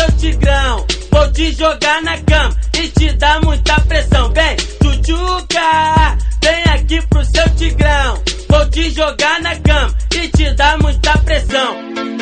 seu tigrão. Vou te jogar na cama e te dar muita pressão. Vem, tchutchuca, vem aqui pro seu tigrão. Vou te jogar na cama e te dar muita pressão.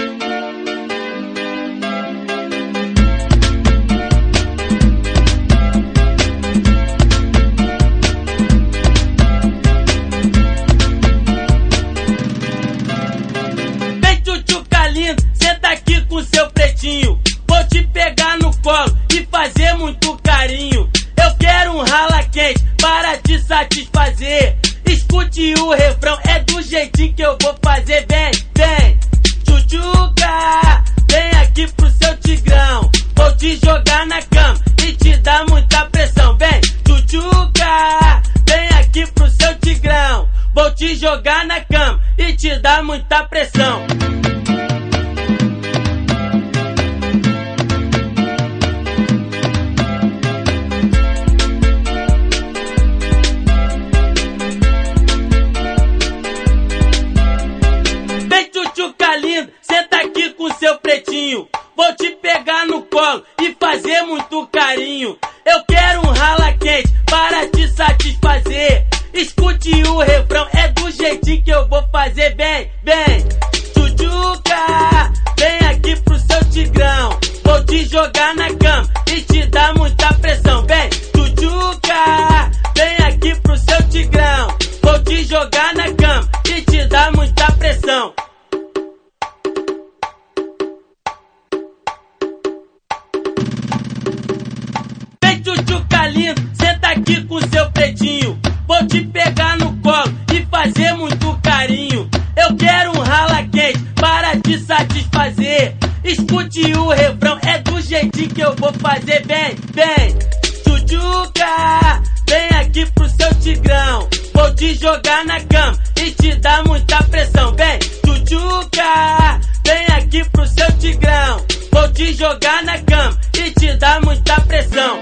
Senta aqui com seu pretinho. Vou te pegar no colo e fazer muito carinho. Eu quero um rala quente para te satisfazer. Escute o refrão, é do jeitinho que eu vou fazer. Vem, vem, tchutchuca, vem aqui pro seu tigrão. Vou te jogar na cama e te dar muita pressão. Vem, tchutchuca, vem aqui pro seu tigrão. Vou te jogar na cama e te dar muita pressão. Senta aqui com seu pretinho. Vou te pegar no colo e fazer muito carinho. Eu quero um rala quente para te satisfazer. Escute o refrão, é do jeitinho que eu vou fazer. Vem, vem, tchutchuca, vem aqui pro seu tigrão. Vou te jogar na cama e te dar muita pressão. Vem, tchutchuca, vem aqui pro seu tigrão. Vou te jogar na cama e te dar muita pressão. Senta aqui com seu pretinho. Vou te pegar no colo e fazer muito carinho. Eu quero um rala quente para te satisfazer. Escute o refrão, é do jeitinho que eu vou fazer. Vem, vem, tchutchuca, vem aqui pro seu tigrão. Vou te jogar na cama e te dar muita pressão. Vem, tchutchuca, vem aqui pro seu tigrão. Vou te jogar na cama e te dar muita pressão.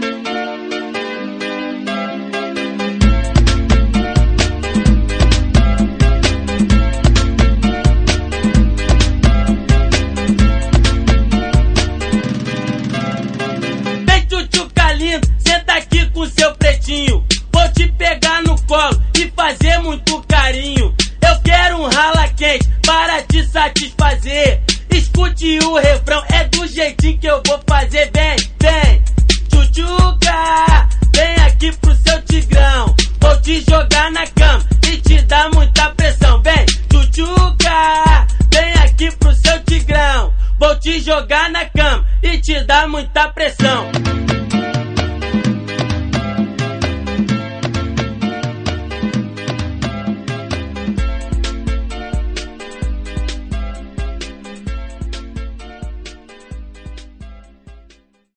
Senta aqui com seu pretinho. Vou te pegar no colo e fazer muito carinho. Eu quero um rala quente para te satisfazer. Escute o refrão, é do jeitinho que eu vou fazer. Vem, vem, tchutchuca, vem aqui pro seu tigrão. Vou te jogar na cama e te dar muita pressão. Vem, tchutchuca, vem aqui pro seu tigrão. Vou te jogar na cama e te dar muita pressão.